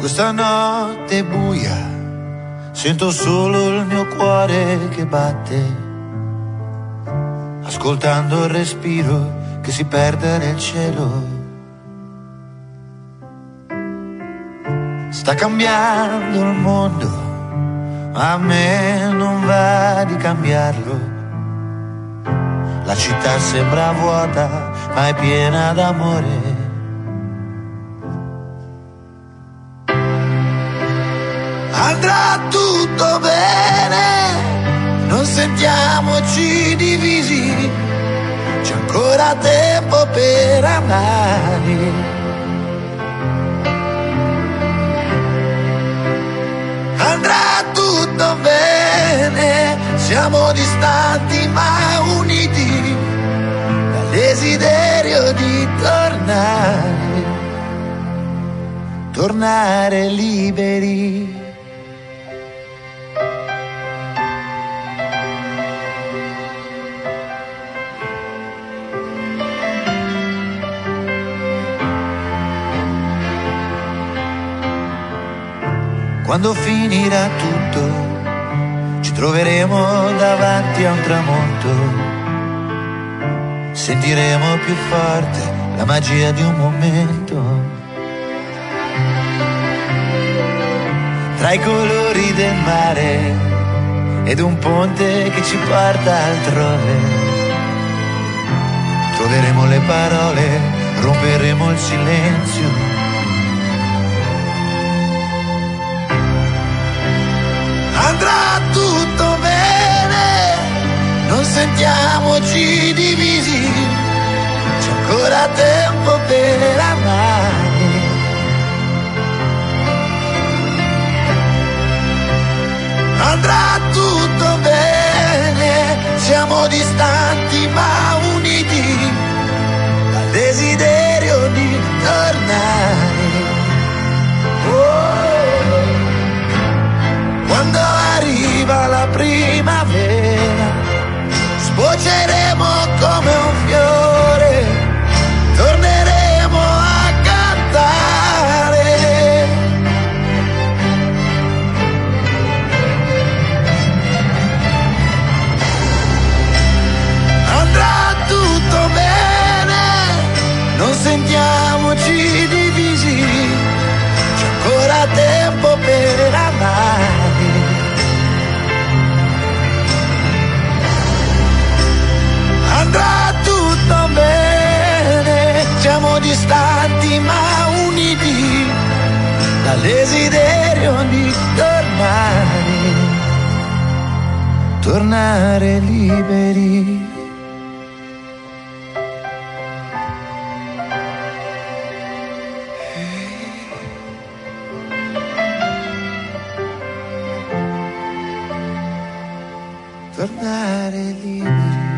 Questa notte buia, sento solo il mio cuore che batte, ascoltando il respiro che si perde nel cielo. Sta cambiando il mondo, a me non va di cambiarlo. La città sembra vuota, ma è piena d'amore. Andrà tutto bene, non sentiamoci divisi, c'è ancora tempo per amare. Andrà tutto bene, siamo distanti ma uniti dal desiderio di tornare liberi. Quando finirà tutto, ci troveremo davanti a un tramonto. Sentiremo più forte la magia di un momento. Tra i colori del mare ed un ponte che ci porta altrove, troveremo le parole, romperemo il silenzio. Andrà tutto bene, non sentiamoci divisi, c'è ancora tempo per amare. Andrà tutto bene, siamo distanti ma uniti dal desiderio di tornare. Quando arriva la primavera, sbocceremo come un fiore, torneremo a cantare. Andrà tutto bene, non sentiamoci divisi, c'è ancora tempo per amare. Andrà tutto bene, siamo distanti ma uniti dal desiderio di tornare liberi. Tornare liberi.